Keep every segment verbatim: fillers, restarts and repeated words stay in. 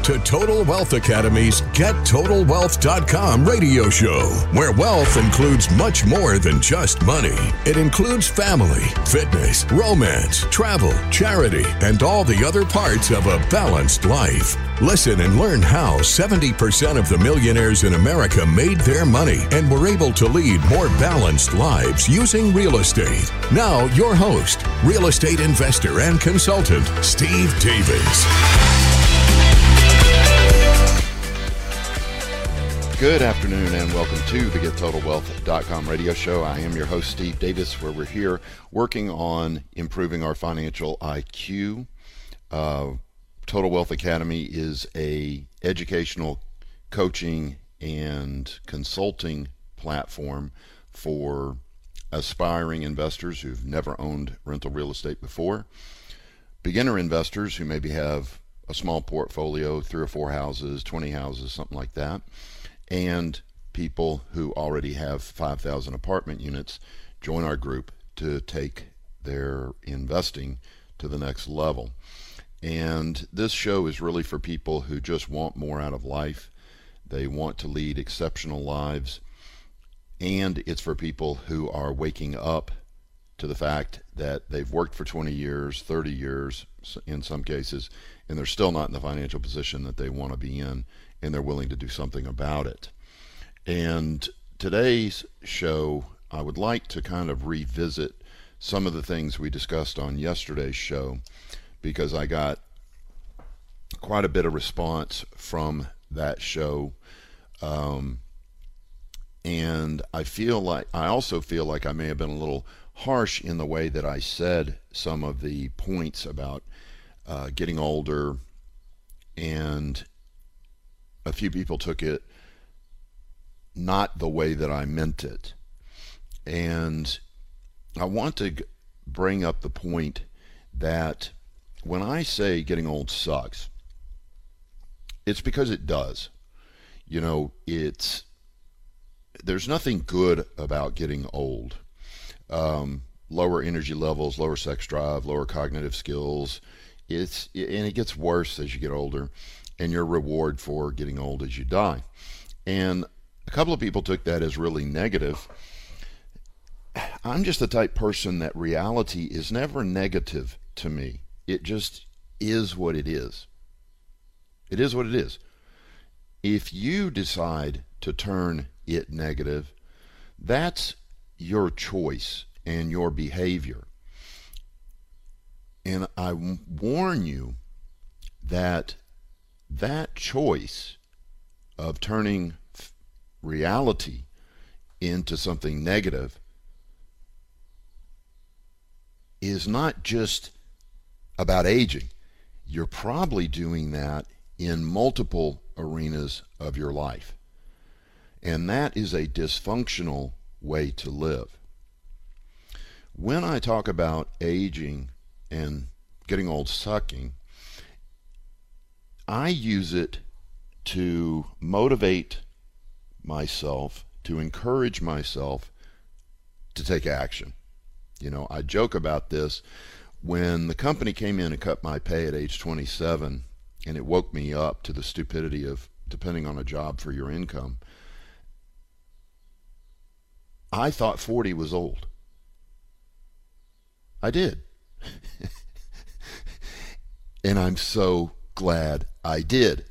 to Total Wealth Academy's Get Total Wealth dot com radio show, where wealth includes much more than just money. It includes family, fitness, romance, travel, charity, and all the other parts of a balanced life. Listen and learn how seventy percent of the millionaires in America made their money and were able to lead more balanced lives using real estate. Now, your host, real estate investor and consultant, Steve Davis. Good afternoon and welcome to the Get Total Wealth dot com radio show. I am your host, Steve Davis, where we're here working on improving our financial I Q. Uh, Total Wealth Academy is a educational coaching and consulting platform for aspiring investors who've never owned rental real estate before, beginner investors who maybe have a small portfolio, three or four houses, twenty houses, something like that, and people who already have five thousand apartment units join our group to take their investing to the next level. And this show is really for people who just want more out of life. They want to lead exceptional lives. And it's for people who are waking up to the fact that they've worked for twenty years, thirty years in some cases, and they're still not in the financial position that they want to be in, and they're willing to do something about it. And today's show, I would like to kind of revisit some of the things we discussed on yesterday's show, because I got quite a bit of response from that show. Um, and I feel like, I also feel like I may have been a little harsh in the way that I said some of the points about uh, getting older, and a few people took it not the way that I meant it. And I want to bring up the point that when I say getting old sucks, it's because it does. You know, it's, there's nothing good about getting old. Um, lower energy levels, lower sex drive, lower cognitive skills. It's, and it gets worse as you get older, and your reward for getting old as you die. And a couple of people took that as really negative. I'm just the type person that reality is never negative to me. It just is what it is. It is what it is. If you decide to turn it negative, that's your choice and your behavior. And I warn you that that choice of turning reality into something negative is not just about aging. You're probably doing that in multiple arenas of your life. And that is a dysfunctional way to live. When I talk about aging and getting old sucking, I use it to motivate myself, to encourage myself to take action. You know, I joke about this. When the company came in and cut my pay at age twenty-seven, and it woke me up to the stupidity of depending on a job for your income, I thought forty was old. I did. And I'm so glad I did.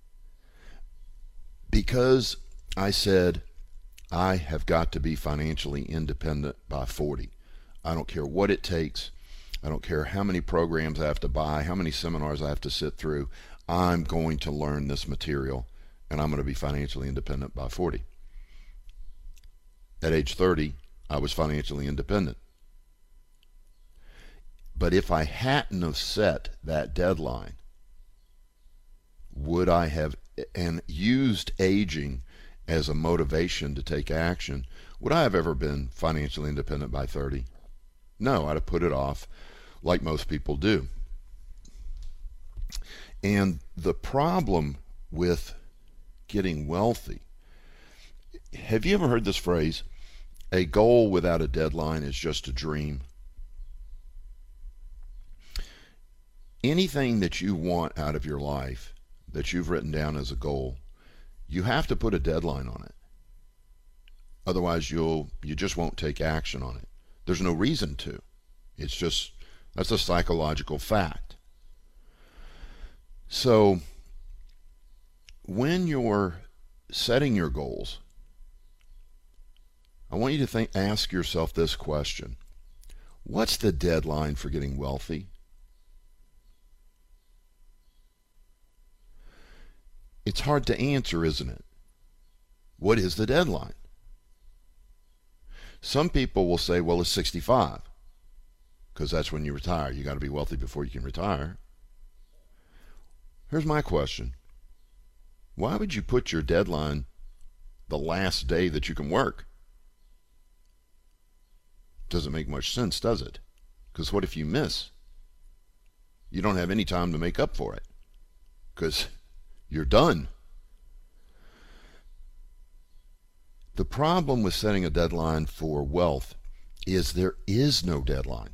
Because I said, I have got to be financially independent by forty. I don't care what it takes. I don't care how many programs I have to buy, how many seminars I have to sit through. I'm going to learn this material, and I'm going to be financially independent by forty. At age thirty, I was financially independent. But if I hadn't have set that deadline, would I have and used aging as a motivation to take action, would I have ever been financially independent by thirty? No, I'd have put it off like most people do. And the problem with getting wealthy, have you ever heard this phrase, a goal without a deadline is just a dream? Anything that you want out of your life that you've written down as a goal, you have to put a deadline on it. Otherwise, you'll you just won't take action on it. There's no reason to. It's just, that's a psychological fact. So when you're setting your goals, I want you to think, ask yourself this question. What's the deadline for getting wealthy? It's hard to answer, isn't it? What is the deadline? Some people will say, well, it's sixty-five, because that's when you retire. You got to be wealthy before you can retire. Here's my question. Why would you put your deadline the last day that you can work? Doesn't make much sense, does it? Because what if you miss? You don't have any time to make up for it, because you're done. The problem with setting a deadline for wealth is there is no deadline.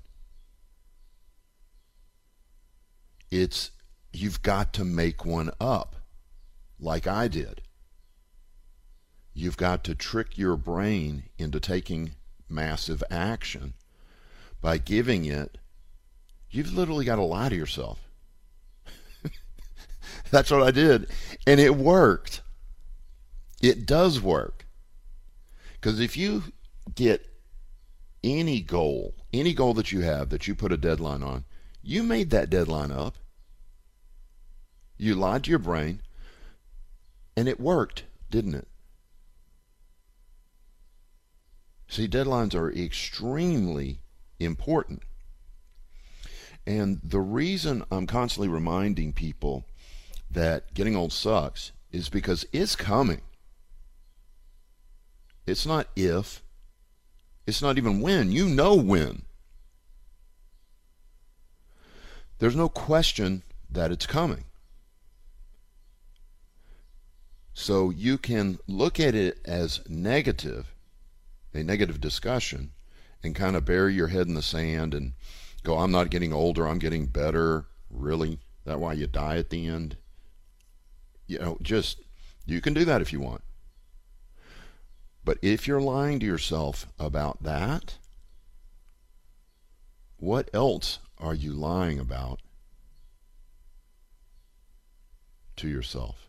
It's, you've got to make one up, like I did. You've got to trick your brain into taking massive action by giving it, you've literally got to lie to yourself. That's what I did, and it worked. It does work. Because if you get any goal, any goal that you have that you put a deadline on, you made that deadline up. You lied to your brain, and it worked, didn't it? See, deadlines are extremely important. And the reason I'm constantly reminding people that getting old sucks is because it's coming. It's not if. It's not even when. You know when. There's no question that it's coming. So you can look at it as negative, a negative discussion, and kind of bury your head in the sand and go, I'm not getting older, I'm getting better. Really? That's why you die at the end? You know, just, you can do that if you want. But if you're lying to yourself about that, what else are you lying about to yourself?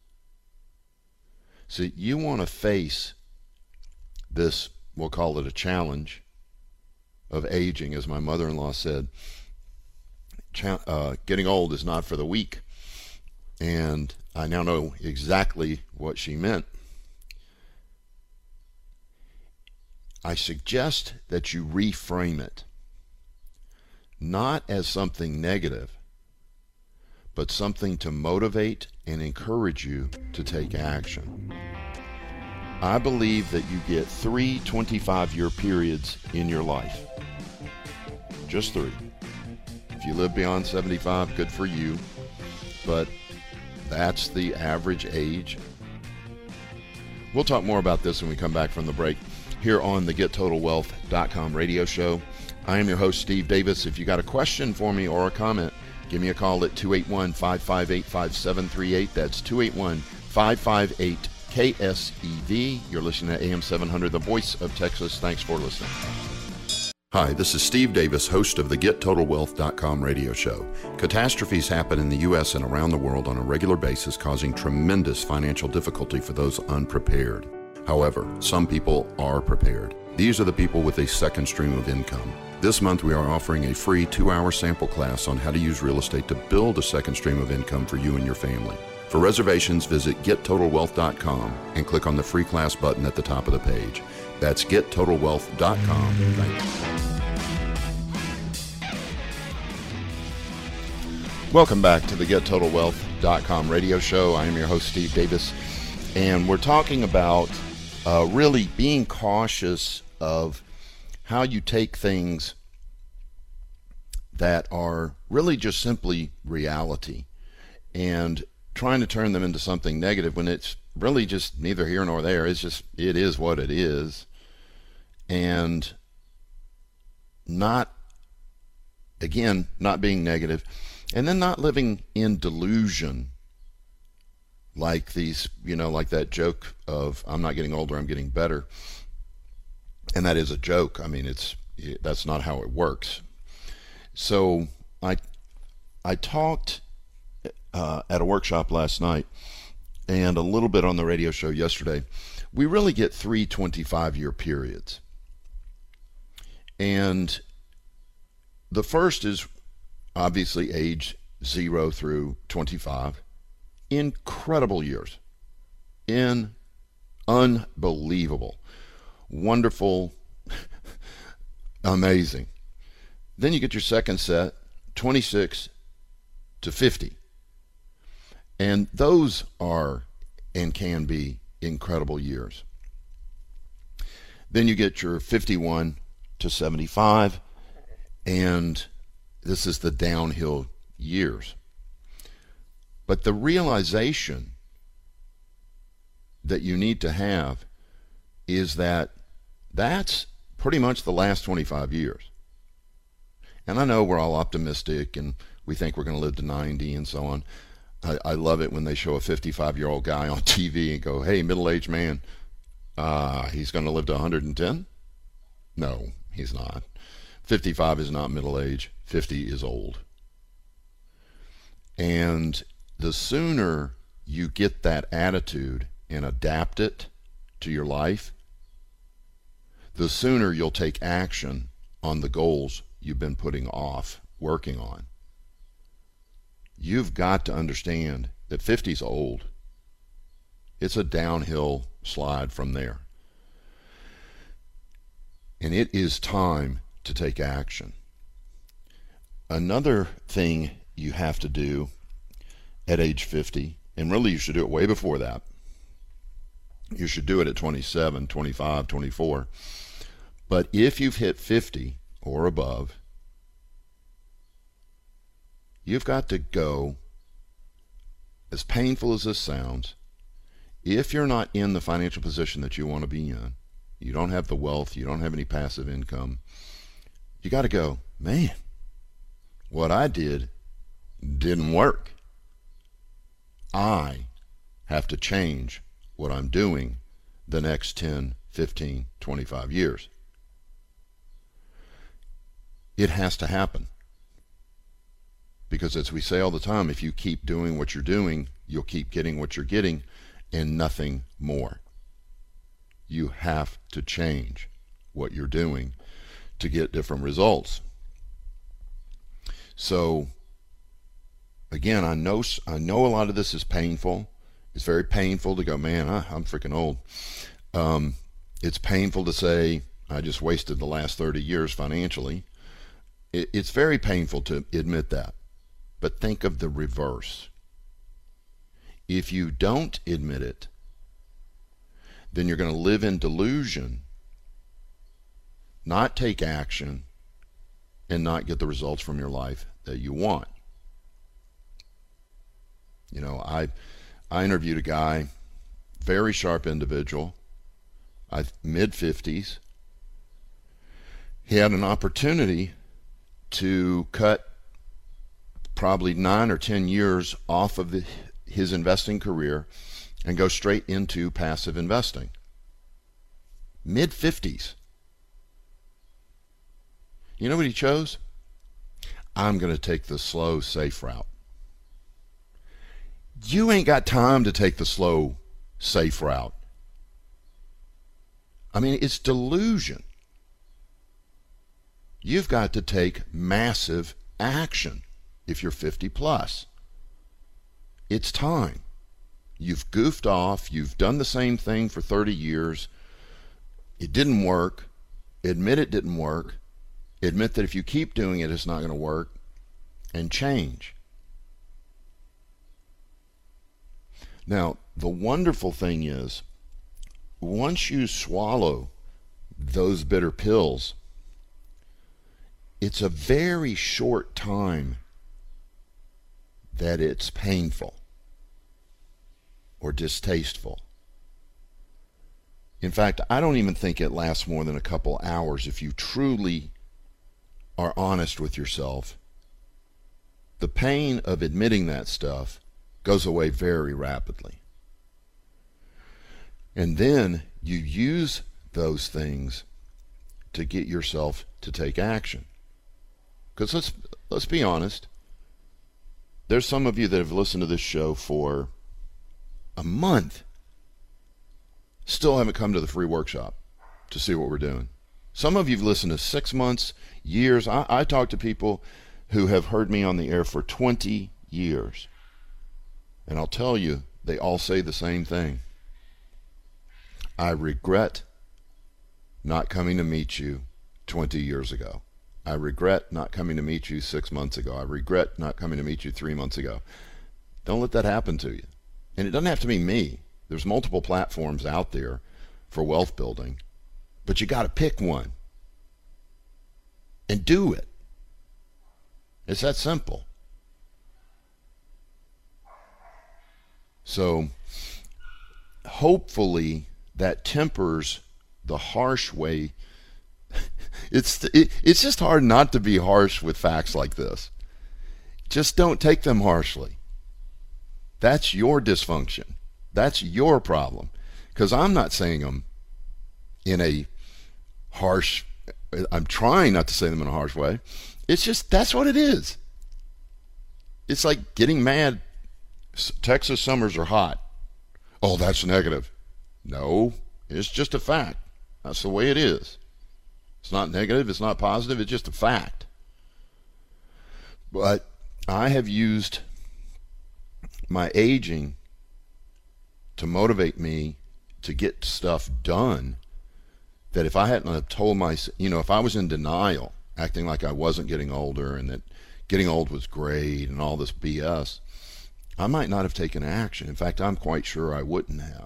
See, you want to face this, we'll call it a challenge of aging. As my mother-in-law said, cha- uh, getting old is not for the weak. And I now know exactly what she meant. I suggest that you reframe it, not as something negative, but something to motivate and encourage you to take action. I believe that you get three twenty-five-year periods in your life. Just three. If you live beyond seventy-five, good for you, but that's the average age. We'll talk more about this when we come back from the break here on the Get Total Wealth dot com radio show. I am your host, Steve Davis. If you got a question for me or a comment, give me a call at two eight one, five five eight, five seven three eight. That's two eight one, five five eight, K S E V. You're listening to A M seven hundred, the voice of Texas. Thanks for listening. Hi, this is Steve Davis, host of the Get Total Wealth dot com radio show. Catastrophes happen in the U S and around the world on a regular basis, causing tremendous financial difficulty for those unprepared. However, some people are prepared. These are the people with a second stream of income. This month we are offering a free two-hour sample class on how to use real estate to build a second stream of income for you and your family. For reservations, visit Get Total Wealth dot com and click on the free class button at the top of the page. That's Get Total Wealth dot com. Thank you. Welcome back to the Get Total Wealth dot com radio show. I am your host, Steve Davis, and we're talking about uh, really being cautious of how you take things that are really just simply reality and trying to turn them into something negative when it's really just neither here nor there. It's just, it is what it is. And not, again, not being negative, and then not living in delusion like these, you know, like that joke of I'm not getting older, I'm getting better. And that is a joke. I mean, it's that's not how it works. So I I talked uh, at a workshop last night and a little bit on the radio show yesterday. We really get three twenty-five-year periods. And the first is obviously age zero through twenty-five. Incredible years. In unbelievable. Wonderful. Amazing. Then you get your second set, twenty-six to fifty. And those are and can be incredible years. Then you get your fifty-one to seventy-five, and this is the downhill years. But the realization that you need to have is that that's pretty much the last twenty-five years. And I know we're all optimistic and we think we're going to live to ninety and so on. I, I love it when they show a fifty-five-year-old guy on T V and go, hey, middle-aged man, uh, he's going to live to one hundred ten? No, he's not. fifty-five is not middle age. fifty is old. And the sooner you get that attitude and adapt it to your life, the sooner you'll take action on the goals you've been putting off working on. You've got to understand that fifty is old. It's a downhill slide from there. And it is time to take action. Another thing you have to do at age fifty, and really you should do it way before that. You should do it at twenty-seven, twenty-five, twenty-four. But if you've hit fifty or above, you've got to go, as painful as this sounds, if you're not in the financial position that you want to be in, you don't have the wealth, you don't have any passive income, you got to go, man, what I did didn't work. I have to change what I'm doing the next ten, fifteen, twenty-five years. It has to happen. Because as we say all the time, if you keep doing what you're doing, you'll keep getting what you're getting and nothing more. You have to change what you're doing to get different results. So, again, I know I know a lot of this is painful. It's very painful to go, man, I, I'm freaking old. Um, it's painful to say, I just wasted the last thirty years financially. It, it's very painful to admit that. But think of the reverse. If you don't admit it, then you're going to live in delusion, not take action, and not get the results from your life that you want. You know, I I interviewed a guy, very sharp individual, I mid fifties. He had an opportunity to cut probably nine or ten years off of the, his investing career and go straight into passive investing. mid fifties. You know what he chose? I'm going to take the slow, safe route. You ain't got time to take the slow, safe route. I mean, it's delusion. You've got to take massive action if you're fifty plus. It's time. You've goofed off. You've done the same thing for thirty years. It didn't work. Admit it didn't work. Admit that if you keep doing it, it's not going to work. And change. Now, the wonderful thing is, once you swallow those bitter pills, it's a very short time that it's painful or distasteful. In fact, I don't even think it lasts more than a couple hours if you truly are honest with yourself. The pain of admitting that stuff goes away very rapidly. And then you use those things to get yourself to take action. Because let's let's be honest, there's some of you that have listened to this show for a month, still haven't come to the free workshop to see what we're doing. Some of you have listened to six months, years. I, I talk to people who have heard me on the air for twenty years. And I'll tell you, they all say the same thing. I regret not coming to meet you twenty years ago. I regret not coming to meet you six months ago. I regret not coming to meet you three months ago. Don't let that happen to you. And it doesn't have to be me. There's multiple platforms out there for wealth building, but you got to pick one and do it. It's that simple. So hopefully that tempers the harsh way. It's it, it's just hard not to be harsh with facts like this. Just don't take them harshly. That's your dysfunction. That's your problem. Because I'm not saying them in a harsh, I'm trying not to say them in a harsh way. It's just, that's what it is. It's like getting mad. Texas summers are hot. Oh, that's negative. No, it's just a fact. That's the way it is. It's not negative. It's not positive. It's just a fact. But I have used my aging to motivate me to get stuff done that if I hadn't have told myself, you know, if I was in denial, acting like I wasn't getting older and that getting old was great and all this B S, I might not have taken action. In fact, I'm quite sure I wouldn't have.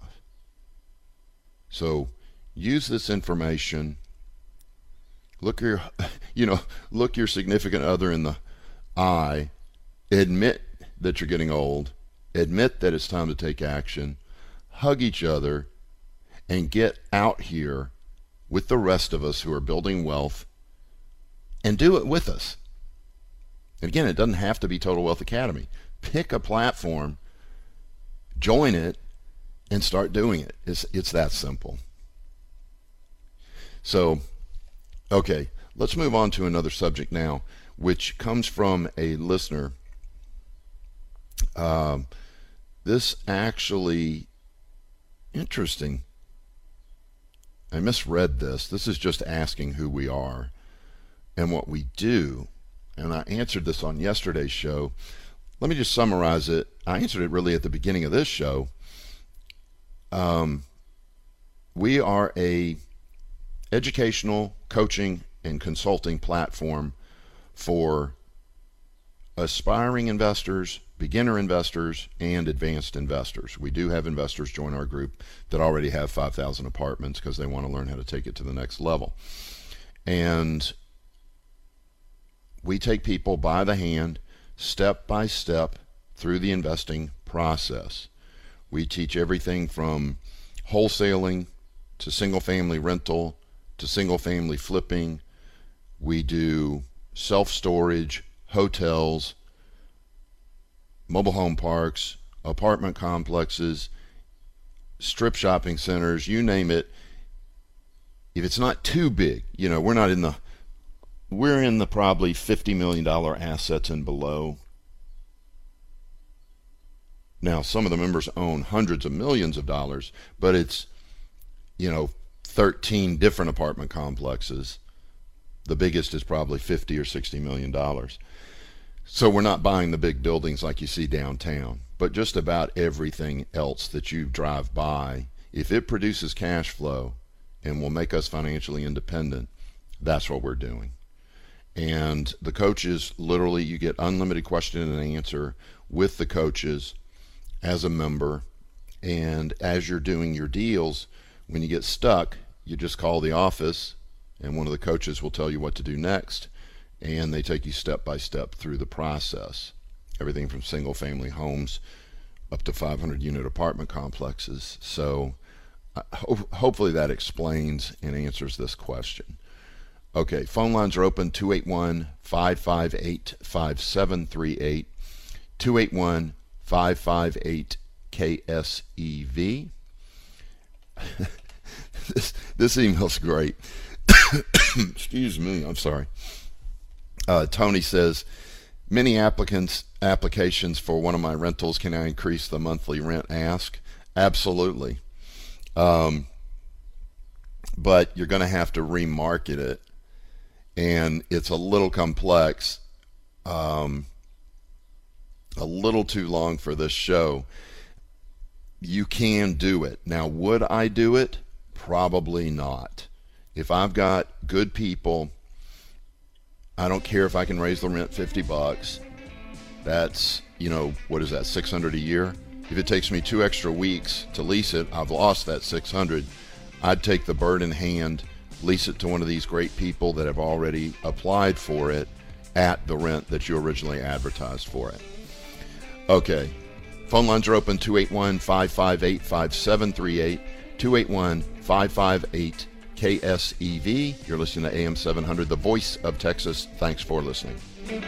So use this information. Look your, you know, look your significant other in the eye. Admit that you're getting old. Admit that it's time to take action. Hug each other and get out here with the rest of us who are building wealth and do it with us. And again, it doesn't have to be Total Wealth Academy. Pick a platform, join it, and start doing it. It's, it's that simple. So, okay, let's move on to another subject now, which comes from a listener. Um, this actually, interesting. I misread this. This is just asking who we are and what we do. And I answered this on yesterday's show. Let me just summarize it. I answered it really at the beginning of this show. Um, we are a educational, coaching, and consulting platform for aspiring investors, beginner investors, and advanced investors. We do have investors join our group that already have five thousand apartments because they want to learn how to take it to the next level. And we take people by the hand, step by step, through the investing process. We teach everything from wholesaling to single-family rental to single-family flipping. We do self-storage, hotels, mobile home parks, apartment complexes, strip shopping centers, you name it. If it's not too big, you know, we're not in the, we're in the probably fifty million dollars assets and below. Now, some of the members own hundreds of millions of dollars, but it's, you know, thirteen different apartment complexes. The biggest is probably fifty or sixty million dollars. So we're not buying the big buildings like you see downtown, but just about everything else that you drive by, if it produces cash flow and will make us financially independent, that's what we're doing. And the coaches, literally, you get unlimited question and answer with the coaches as a member. And as you're doing your deals, when you get stuck, you just call the office and one of the coaches will tell you what to do next. And they take you step by step through the process. Everything from single family homes up to five hundred unit apartment complexes. So uh, ho- hopefully that explains and answers this question. Okay, phone lines are open, two eight one, five five eight, five seven three eight, two eight one, five five eight, K S E V. this, this email's great. Excuse me, I'm sorry. Uh, Tony says, many applicants applications for one of my rentals. Can I increase the monthly rent ask? Absolutely. Um, but you're going to have to remarket it, and it's a little complex, um, a little too long for this show. You can do it. Now, would I do it? Probably not. If I've got good people, I don't care if I can raise the rent fifty bucks. That's, you know, what is that, six hundred a year? If it takes me two extra weeks to lease it, I've lost that six hundred. I'd take the bird in hand, lease it to one of these great people that have already applied for it at the rent that you originally advertised for it. Okay. Phone lines are open, two eight one, five five eight, five seven three eight, two eight one, five five eight, K S E V. You're listening to A M seven hundred, the voice of Texas. Thanks for listening.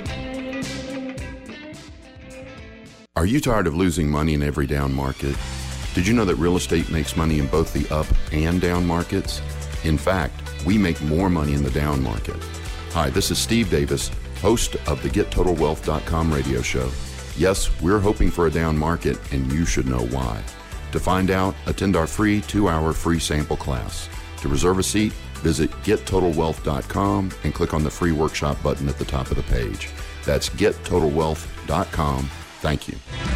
Are you tired of losing money in every down market? Did you know that real estate makes money in both the up and down markets? In fact, we make more money in the down market. Hi, this is Steve Davis, host of the Get Total Wealth dot com radio show. Yes, we're hoping for a down market, and you should know why. To find out, attend our free two-hour free sample class. To reserve a seat, visit Get Total Wealth dot com and click on the free workshop button at the top of the page. That's Get Total Wealth dot com. Thank you.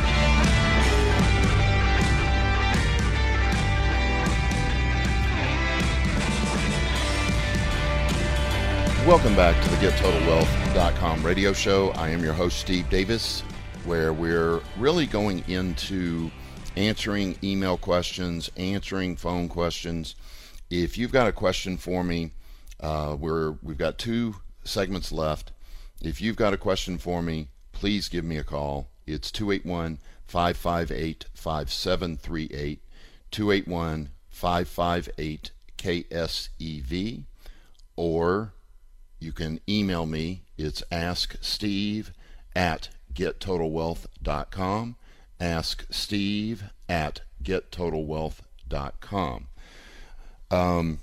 Welcome back to the Get Total Wealth dot com radio show. I am your host, Steve Davis, where we're really going into answering email questions, answering phone questions. If you've got a question for me, uh, we're, we've got two segments left. If you've got a question for me, please give me a call. It's two eight one, five five eight, five seven three eight, two eight one, five five eight, K S E V, or you can email me. It's asksteve at get total wealth dot com, asksteve at get total wealth dot com. Um,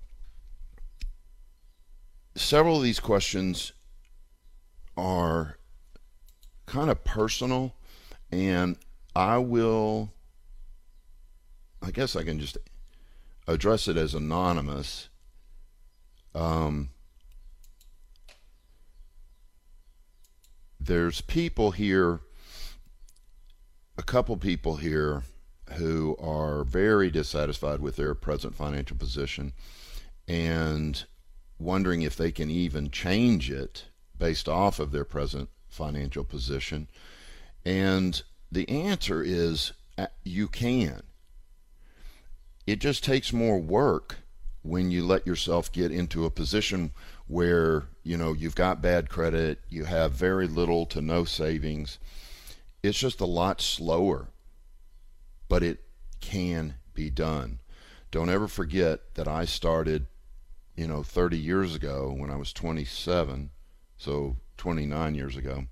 several of these questions are kind of personal, and I will, I guess I can just address it as anonymous. Um, there's people here, a couple people here who are very dissatisfied with their present financial position and wondering if they can even change it based off of their present financial position. And the answer is uh, you can. It just takes more work when you let yourself get into a position where, you know, you've got bad credit, you have very little to no savings. It's just a lot slower, but it can be done. Don't ever forget that I started, you know, thirty years ago when I was twenty-seven, so twenty-nine years ago,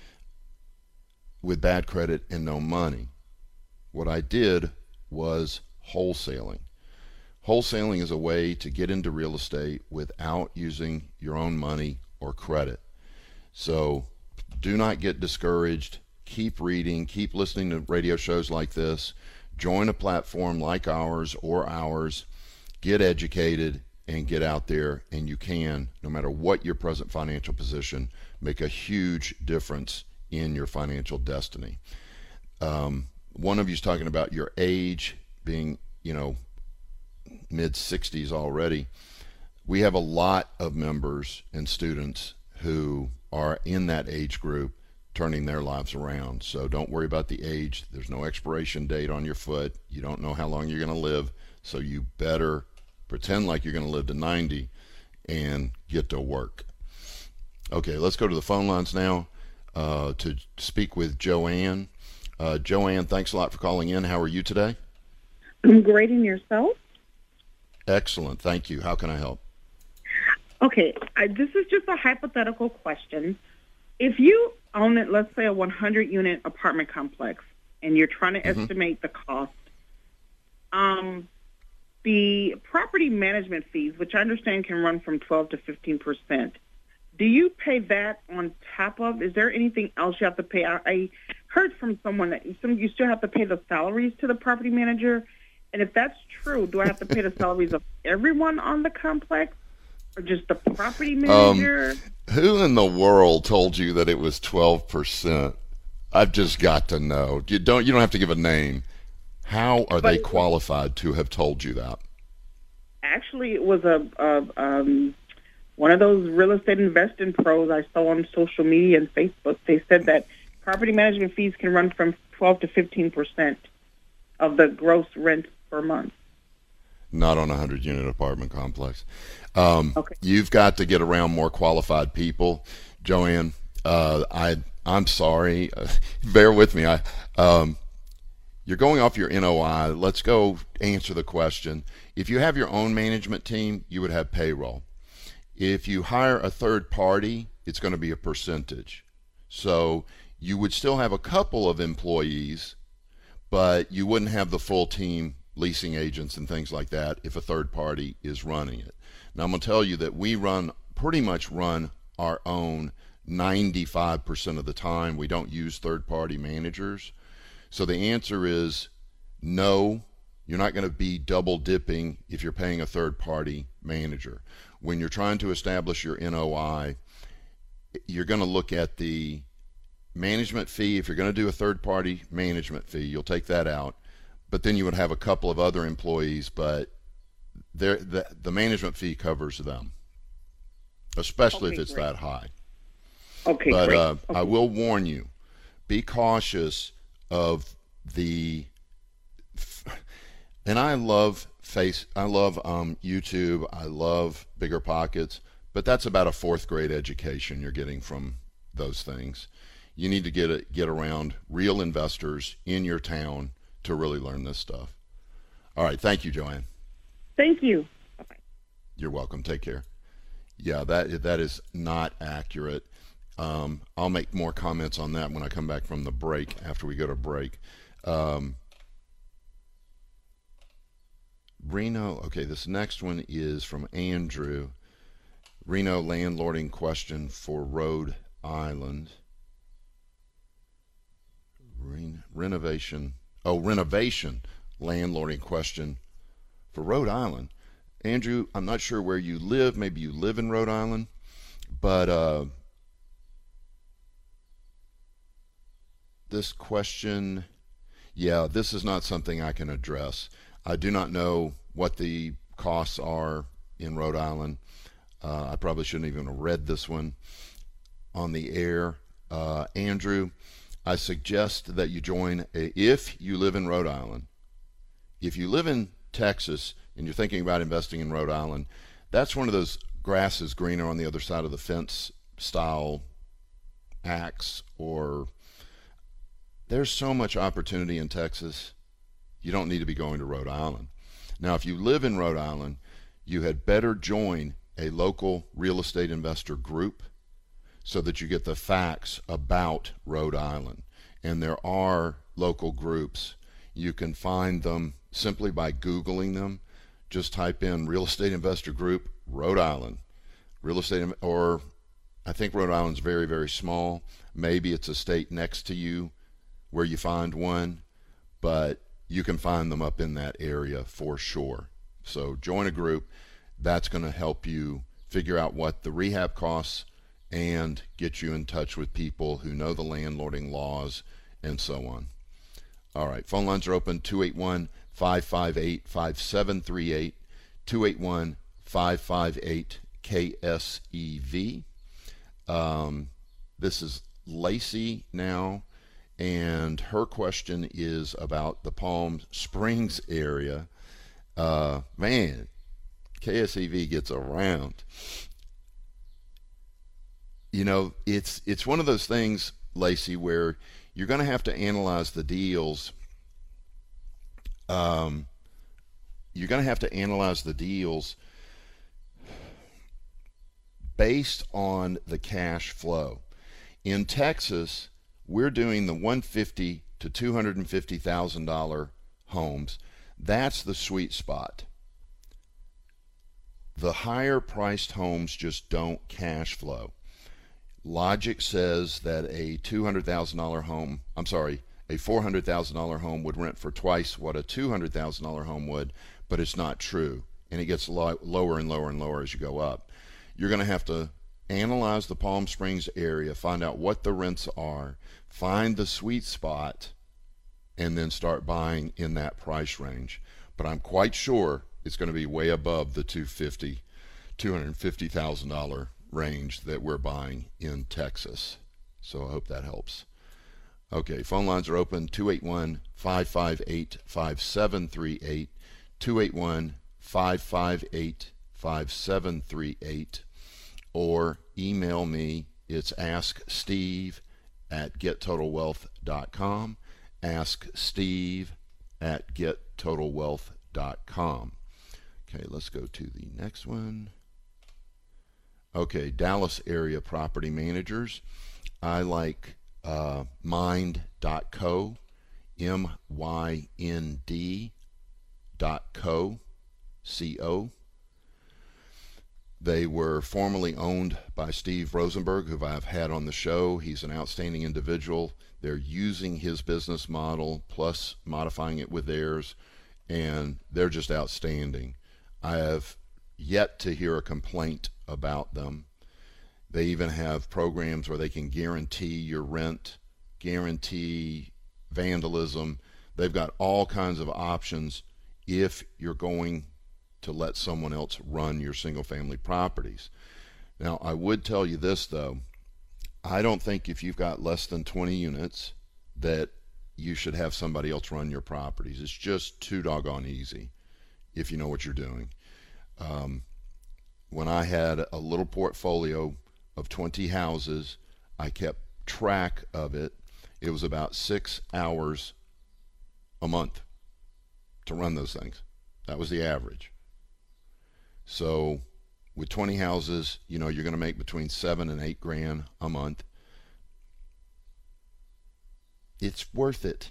with bad credit and no money. What I did was wholesaling. Wholesaling is a way to get into real estate without using your own money or credit. So do not get discouraged. Keep reading, keep listening to radio shows like this. Join a platform like ours or ours. Get educated and get out there, and you can, no matter what your present financial position, make a huge difference in your financial destiny. Um, one of you is talking about your age being, you know, mid sixties already. We have a lot of members and students who are in that age group turning their lives around. So don't worry about the age. There's no expiration date on your foot. You don't know how long you're going to live, so you better pretend like you're going to live to ninety and get to work. Okay, let's go to the phone lines now uh, to speak with Joanne. Uh, Joanne, thanks a lot for calling in. How are you today? I'm great, and yourself? Excellent, thank you. How can I help? Okay, I, this is just a hypothetical question. If you own it, let's say a one hundred unit apartment complex, and you're trying to mm-hmm. estimate the cost, um, the property management fees, which I understand can run from twelve to fifteen percent, do you pay that on top of? Is there anything else you have to pay? I, I heard from someone that some you still have to pay the salaries to the property manager. And if that's true, do I have to pay the salaries of everyone on the complex or just the property manager? Um, who in the world told you that it was twelve percent? I've just got to know. You don't, you don't have to give a name. How are but, they qualified to have told you that? Actually, it was a, a um, one of those real estate investing pros I saw on social media and Facebook. They said that property management fees can run from twelve to fifteen percent of the gross rent per month. Not on a hundred-unit apartment complex. Um, okay. You've got to get around more qualified people. Joanne, uh, I, I'm sorry. Uh, bear with me. I, um, you're going off your N O I. Let's go answer the question. If you have your own management team, you would have payroll. If you hire a third party, it's going to be a percentage. So you would still have a couple of employees, but you wouldn't have the full team, leasing agents and things like that, if a third party is running it. Now, I'm going to tell you that we run, pretty much run our own ninety-five percent of the time. We don't use third party managers. So the answer is no, you're not going to be double dipping if you're paying a third party manager. When you're trying to establish your N O I, you're going to look at the management fee. If you're going to do a third party management fee, you'll take that out. But then you would have a couple of other employees, but the, the management fee covers them, especially okay, if it's great. that high. Okay, but great. Uh, okay. I will warn you, be cautious of the, and I love face, I love um, YouTube, I love Bigger Pockets, but that's about a fourth grade education you're getting from those things. You need to get a, get around real investors in your town to really learn this stuff. All right. Thank you, Joanne. Thank you. Bye-bye. You're welcome. Take care. Yeah, that that is not accurate. Um, I'll make more comments on that when I come back from the break, after we go to break. Um, Reno, okay, this next one is from Andrew. Reno landlording question for Rhode Island. Ren- renovation. Oh, renovation landlording question for Rhode Island. Andrew, I'm not sure where you live. Maybe you live in Rhode Island, but uh, this question, yeah, this is not something I can address. I do not know what the costs are in Rhode Island. Uh, I probably shouldn't even have read this one on the air. Uh, Andrew, I suggest that you join, a, if you live in Rhode Island. If you live in Texas and you're thinking about investing in Rhode Island, that's one of those grass is greener on the other side of the fence style acts, or there's so much opportunity in Texas, you don't need to be going to Rhode Island. Now, if you live in Rhode Island, you had better join a local real estate investor group so that you get the facts about Rhode Island. And there are local groups. You can find them simply by Googling them. Just type in real estate investor group, Rhode Island. Real estate, or I think Rhode Island's very, very small. Maybe it's a state next to you where you find one, but you can find them up in that area for sure. So join a group. That's going to help you figure out what the rehab costs and get you in touch with people who know the landlording laws and so on. All right, phone lines are open, two eight one, five five eight, five seven three eight, two eight one, five five eight, K S E V. Um, this is Lacey now, and her question is about the Palm Springs area. Uh, man, K S E V gets around. You know, it's it's one of those things, Lacey, where you're going to have to analyze the deals. Um, you're going to have to analyze the deals based on the cash flow. In Texas, we're doing the one hundred fifty thousand to two hundred fifty thousand dollars homes. That's the sweet spot. the higher priced homes just don't cash flow. Logic says that a two hundred thousand dollars home, I'm sorry, a four hundred thousand dollars home would rent for twice what a two hundred thousand dollars home would, but it's not true. And it gets lo- lower and lower and lower as you go up. You're going to have to analyze the Palm Springs area, find out what the rents are, find the sweet spot, and then start buying in that price range. But I'm quite sure it's going to be way above the two hundred fifty thousand dollars, two hundred fifty thousand dollars range that we're buying in Texas. So I hope that helps. Okay, phone lines are open, two eight one, five five eight, five seven three eight, two eight one, five five eight, five seven three eight, or email me. It's asksteve at get total wealth dot com, asksteve at get total wealth dot com. Okay, let's go to the next one. Okay, Dallas area property managers. I like uh, mind dot co, M Y N D dot co, C O. They were formerly owned by Steve Rosenberg, who I've had on the show. He's an outstanding individual. They're using his business model plus modifying it with theirs, and they're just outstanding. I have yet to hear a complaint about them. They even have programs where they can guarantee your rent, guarantee vandalism. They've got all kinds of options if you're going to let someone else run your single family properties. Now, I would tell you this though, I don't think if you've got less than twenty units that you should have somebody else run your properties. It's just too doggone easy if you know what you're doing. Um, when I had a little portfolio of twenty houses, I kept track of it. It was about six hours a month to run those things. That was the average. So with twenty houses, you know, you're going to make between seven and eight grand a month. It's worth it.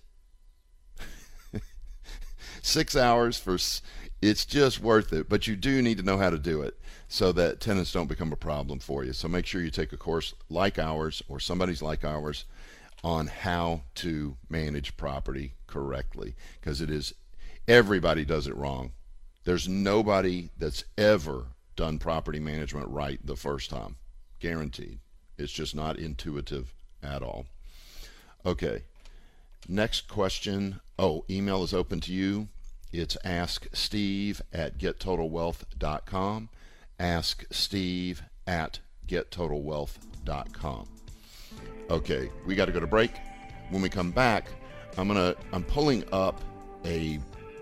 Six hours for, it's just worth it. But you do need to know how to do it so that tenants don't become a problem for you. So make sure you take a course like ours or somebody's like ours on how to manage property correctly, because it is, everybody does it wrong. There's nobody that's ever done property management right the first time. Guaranteed. It's just not intuitive at all. Okay. Next question. Oh, email is open to you. It's asksteve at get total wealth dot com. asksteve at get total wealth dot com. Okay, we got to go to break. When we come back, I'm gonna I'm pulling up a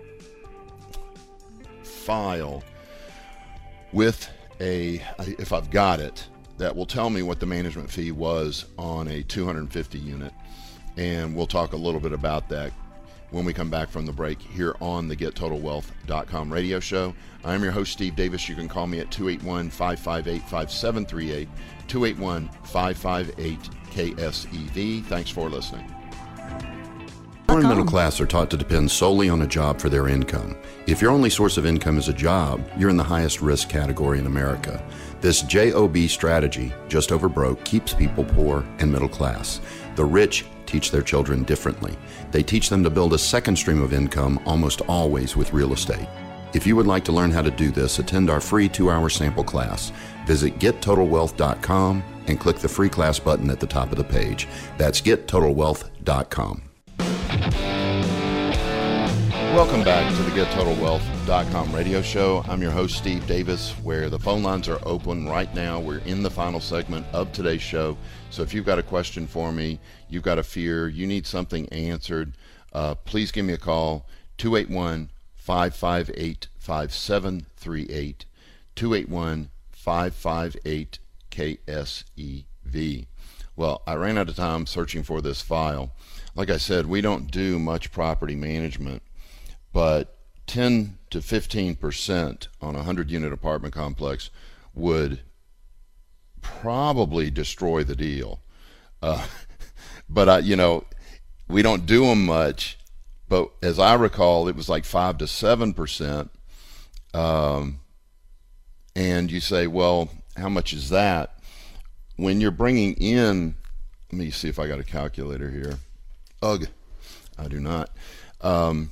file with a, if I've got it, that will tell me what the management fee was on a two hundred fifty unit, and we'll talk a little bit about that when we come back from the break here on the get total wealth dot com radio show. I'm your host, Steve Davis. You can call me at two eight one, five five eight, five seven three eight, two eight one, five five eight, K S E V. Thanks for listening. People in middle class are taught to depend solely on a job for their income. If your only source of income is a job, you're in the highest risk category in America. This J O B strategy, just over broke, keeps people poor and middle class. The rich teach their children differently. They teach them to build a second stream of income, almost always with real estate. If you would like to learn how to do this, attend our free two-hour sample class. Visit get total wealth dot com and click the free class button at the top of the page. That's get total wealth dot com. Welcome back to the get total wealth dot com radio show. I'm your host, Steve Davis, where the phone lines are open right now. We're in the final segment of today's show. So if you've got a question for me, you've got a fear, you need something answered, uh, please give me a call, two eight one, five five eight, five seven three eight, two eight one, five five eight, K S E V. Well, I ran out of time searching for this file. Like I said, we don't do much property management, but ten to fifteen percent on a one hundred unit apartment complex would probably destroy the deal. Uh, but, I, you know, we don't do them much, but as I recall, it was like five to seven percent. Um, And you say, well, how much is that? When you're bringing in, let me see if I got a calculator here. Ugh, I do not. Um,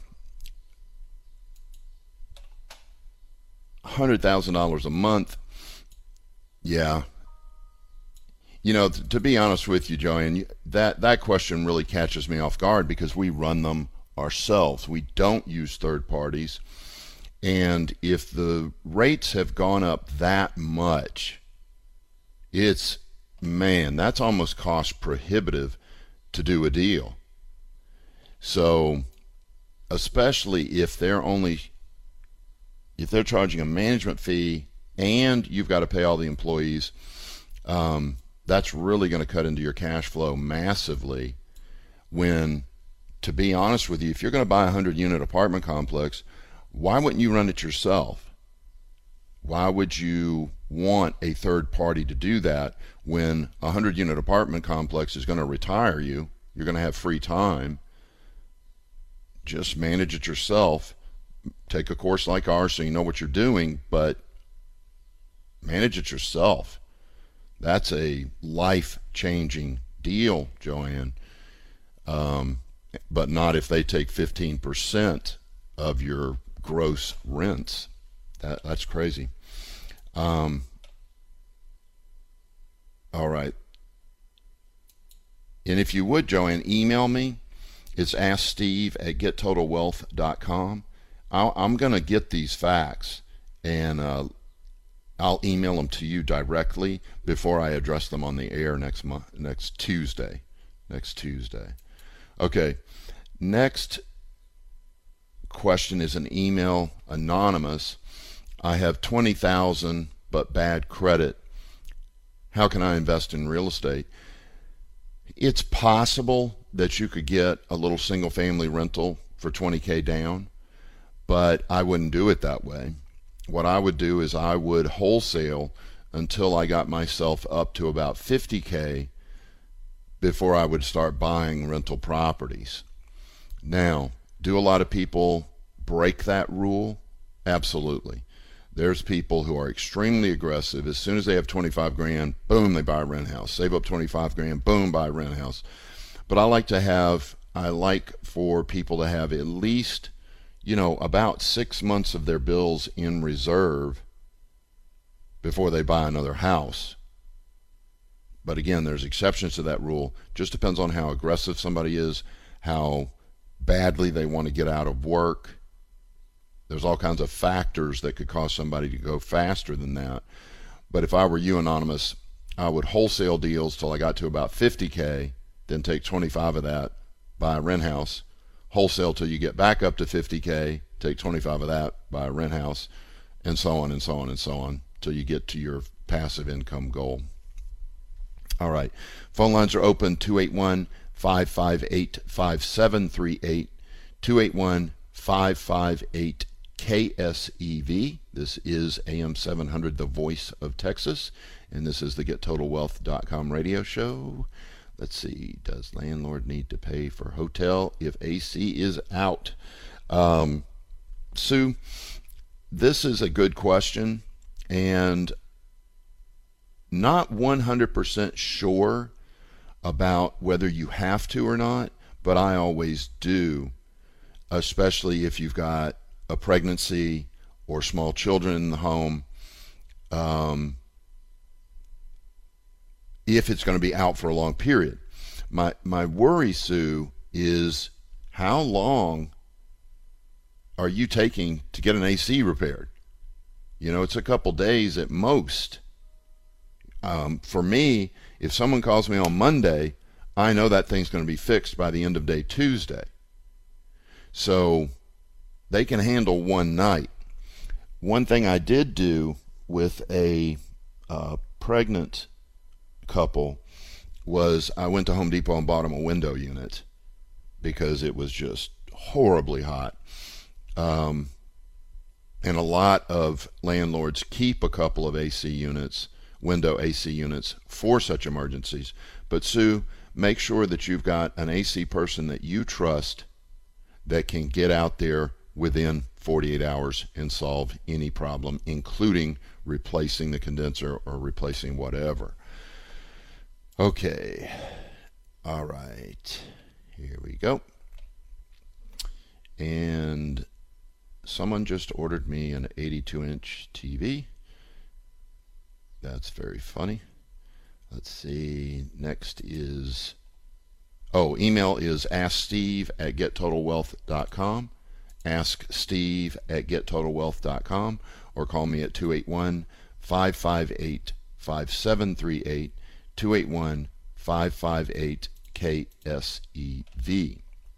one hundred thousand dollars a month. Yeah. You know, to be honest with you, Joanne, that, that question really catches me off guard because we run them ourselves. We don't use third parties. And if the rates have gone up that much, it's, man, that's almost cost prohibitive to do a deal. So, especially if they're only, if they're charging a management fee and you've got to pay all the employees, um, that's really going to cut into your cash flow massively when, to be honest with you, if you're going to buy a one hundred unit apartment complex, why wouldn't you run it yourself? Why would you want a third party to do that when a one hundred unit apartment complex is going to retire you? You're going to have free time. Just manage it yourself. Take a course like ours so you know what you're doing, but manage it yourself. That's a life-changing deal, Joanne. Um, but not if they take fifteen percent of your gross rents. That, that's crazy. Um, all right. And if you would, Joanne, email me. It's ask steve at get total wealth dot com. I'll, I'm going to get these facts, and uh, I'll email them to you directly before I address them on the air next month, next Tuesday. Next Tuesday. Okay. Next question is an email, anonymous. I have twenty thousand but bad credit. How can I invest in real estate? It's possible that you could get a little single family rental for twenty K down, but I wouldn't do it that way. What I would do is I would wholesale until I got myself up to about fifty K before I would start buying rental properties. Now, do a lot of people break that rule? Absolutely. There's people who are extremely aggressive. As soon as they have twenty-five grand, boom, they buy a rent house. Save up twenty-five grand, boom, buy a rent house. But I like to have, I like for people to have at least, you know, about six months of their bills in reserve before they buy another house. But again, there's exceptions to that rule. Just depends on how aggressive somebody is, how badly they want to get out of work. There's all kinds of factors that could cause somebody to go faster than that. But if I were you, Anonymous, I would wholesale deals till I got to about fifty K, then take twenty-five of that, buy a rent house, wholesale till you get back up to fifty K, take twenty-five of that, buy a rent house, and so on and so on and so on till you get to your passive income goal. All right. Phone lines are open, two eight one, five five eight, five seven three eight, two eight one, five five eight, K S E V. This is A M seven hundred, the voice of Texas, and this is the get total wealth dot com radio show. Let's see, does landlord need to pay for hotel if A C is out? Um, Sue, this is a good question, and not one hundred percent sure about whether you have to or not, but I always do, especially if you've got a pregnancy or small children in the home. Um, if it's going to be out for a long period. My my worry, Sue, is how long are you taking to get an A C repaired? You know, it's a couple days at most. Um, for me, if someone calls me on Monday, I know that thing's going to be fixed by the end of day Tuesday. So they can handle one night. One thing I did do with a uh, pregnant couple was I went to Home Depot and bought them a window unit because it was just horribly hot. Um, and a lot of landlords keep a couple of A C units, window A C units, for such emergencies. But Sue, make sure that you've got an A C person that you trust that can get out there within forty-eight hours and solve any problem, including replacing the condenser or replacing whatever. Okay. All right. Here we go. And someone just ordered me an eighty-two inch T V. That's very funny. Let's see. Next is, oh, email is asksteve at get total wealth dot com. asksteve at get total wealth dot com, or call me at two eight one, five five eight, five seven three eight, two eight one, five five eight, K S E V.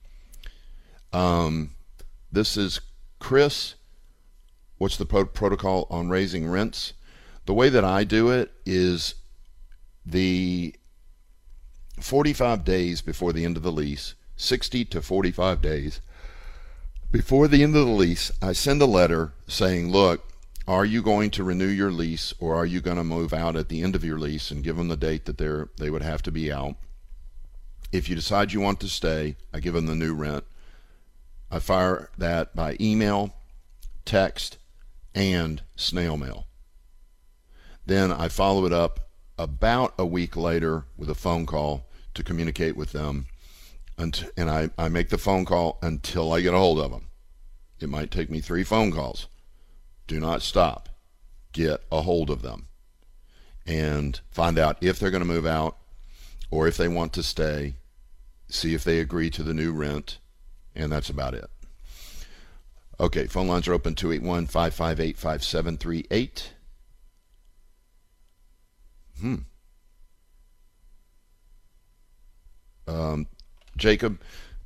Um, this is Chris. What's the pro- protocol on raising rents? The way that I do it is the forty-five days before the end of the lease, sixty to forty-five days before the end of the lease, I send a letter saying, look, are you going to renew your lease, or are you going to move out at the end of your lease, and give them the date that they're they would have to be out. If you decide you want to stay, I give them the new rent. I fire that by email, text, and snail mail. Then I follow it up about a week later with a phone call to communicate with them. And, and I, I make the phone call until I get a hold of them. It might take me three phone calls. Do not stop. Get a hold of them and find out if they're going to move out or if they want to stay. See if they agree to the new rent, and that's about it. Okay, phone lines are open, two eight one, five five eight, five seven three eight. Hmm. Um, Jacob,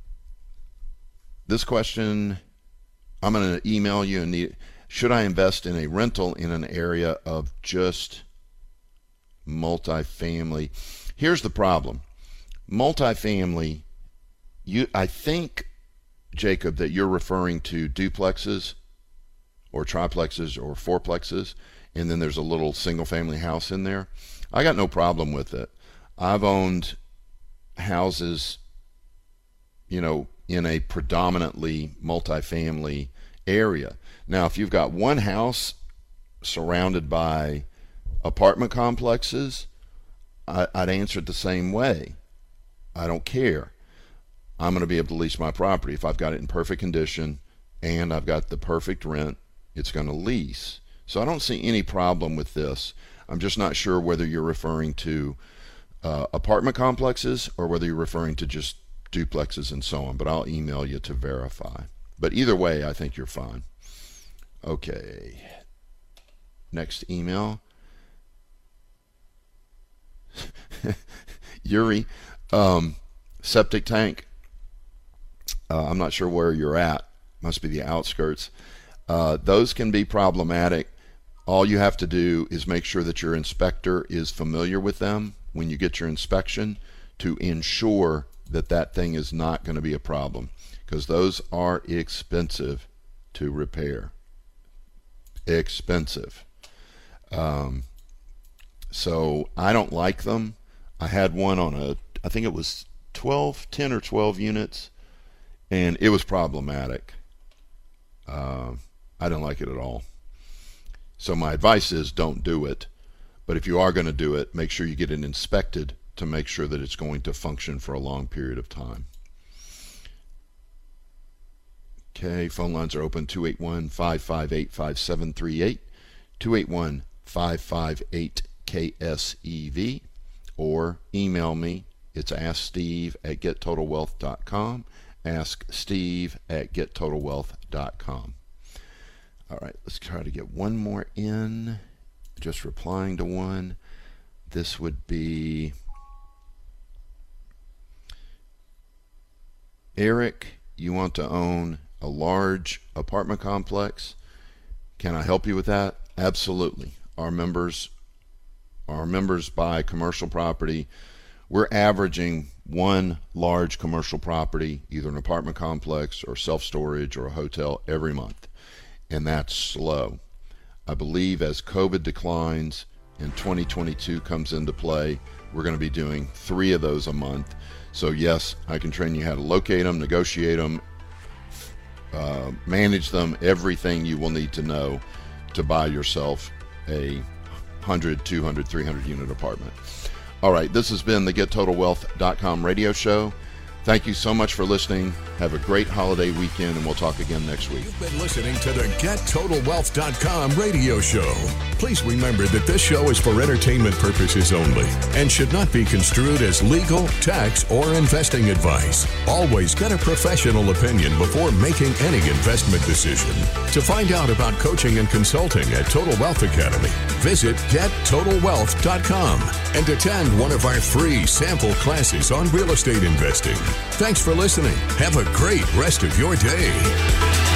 this question, I'm going to email you and need, should I invest in a rental in an area of just multifamily? Here's the problem. Multifamily, you, I think, Jacob, that you're referring to duplexes or triplexes or fourplexes, and then there's a little single family house in there. I got no problem with it. I've owned houses, you know, in a predominantly multifamily area. Now, if you've got one house surrounded by apartment complexes, I, I'd answer it the same way. I don't care. I'm going to be able to lease my property. If I've got it in perfect condition and I've got the perfect rent, it's going to lease. So I don't see any problem with this. I'm just not sure whether you're referring to uh, apartment complexes or whether you're referring to just duplexes and so on, but I'll email you to verify. But either way, I think you're fine. Okay. Next email. Yuri, um, septic tank. Uh, I'm not sure where you're at. Must be the outskirts. Uh, those can be problematic. All you have to do is make sure that your inspector is familiar with them when you get your inspection to ensure that that thing is not going to be a problem, because those are expensive to repair. Expensive. Um, so I don't like them. I had one on a, I think it was twelve, ten or twelve units, and it was problematic. Uh, I didn't like it at all. So my advice is don't do it. But if you are going to do it, make sure you get it inspected to make sure that it's going to function for a long period of time. Okay, phone lines are open, two eight one, five five eight, five seven three eight, two eight one, five five eight, K S E V, or email me. It's asksteve at get total wealth dot com, asksteve at get total wealth dot com. All right, let's try to get one more in. Just replying to one. This would be Eric. You want to own a large apartment complex. Can I help you with that? Absolutely. Our members, our members buy commercial property. We're averaging one large commercial property, either an apartment complex or self-storage or a hotel, every month. And that's slow. I believe as COVID declines and twenty twenty-two comes into play, we're going to be doing three of those a month. So yes, I can train you how to locate them, negotiate them, uh, manage them, everything you will need to know to buy yourself a one hundred, two hundred, three hundred unit apartment. All right, this has been the Get Total Wealth dot com radio show. Thank you so much for listening. Have a great holiday weekend, and we'll talk again next week. You've been listening to the Get Total Wealth dot com radio show. Please remember that this show is for entertainment purposes only and should not be construed as legal, tax, or investing advice. Always get a professional opinion before making any investment decision. To find out about coaching and consulting at Total Wealth Academy, visit Get Total Wealth dot com and attend one of our free sample classes on real estate investing. Thanks for listening. Have a great rest of your day.